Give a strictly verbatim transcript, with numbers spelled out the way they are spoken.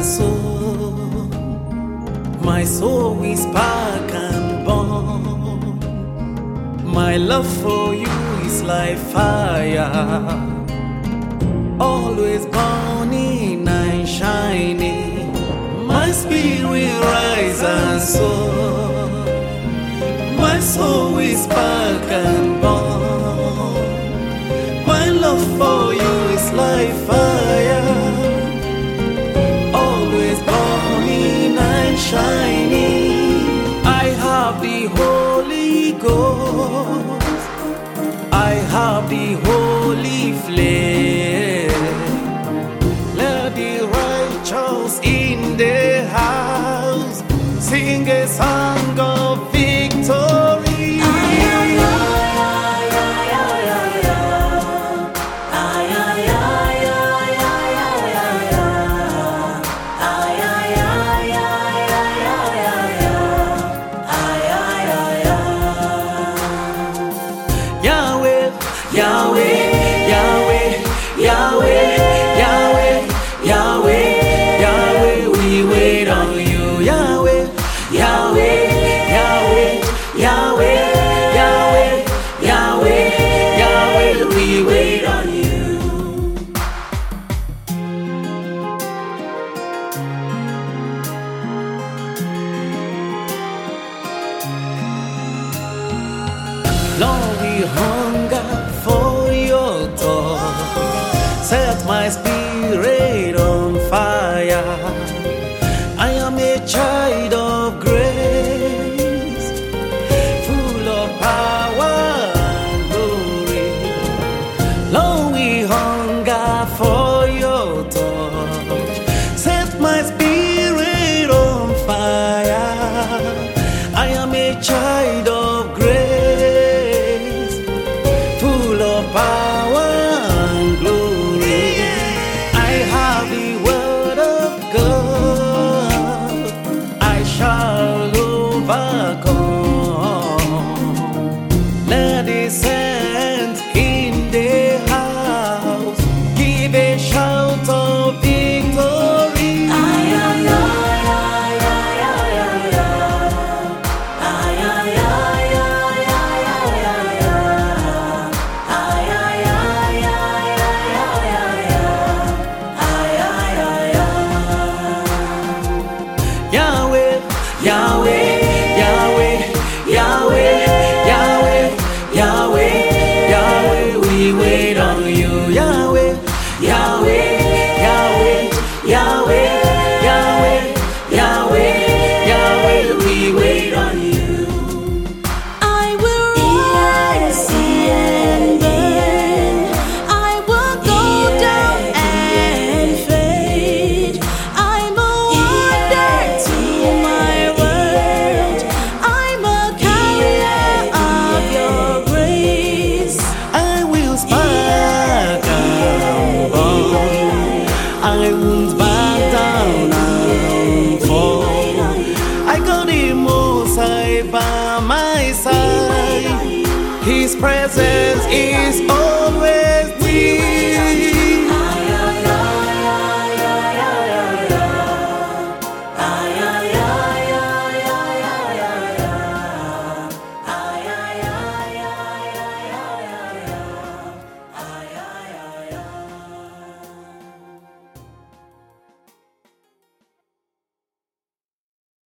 soul. My soul is spark and born. My love for you is like fire, always burning and shining. My spirit rise and soar. My soul is spark and born. My love for you is like fire, always burning and shining. I have the Holy Ghost, I have the Holy Flame. Let the righteous in the house sing a song of victory. Yahweh, Yahweh, Yahweh, Yahweh, Yahweh, Yahweh, we wait on you. Yahweh, Yahweh, Yahweh, Yahweh, Yahweh, Yahweh, Yahweh, we wait on you. Lord, we hunger for your touch. Set my spirit on fire. I am a child of grace, full of power and glory. Lord, we hunger for your touch. Set my spirit on fire. I am a child of grace, full of power and glory. I have the word of God, I shall overcome. Let the saints in the house give a shout of victory. Yahweh, Yahweh, Yahweh, Yahweh, Yahweh, Yahweh, Yahweh, we wait on you. Yahweh, Yahweh, Yahweh, Yahweh, Yahweh, Yahweh, Yahweh, we wait on you. I will rise and burn. I will go down and fade. I'm a wonder to my world. I'm a carrier of your grace. I will spark and burn. I won't back down and fall. I got the Most High by my side. His presence is all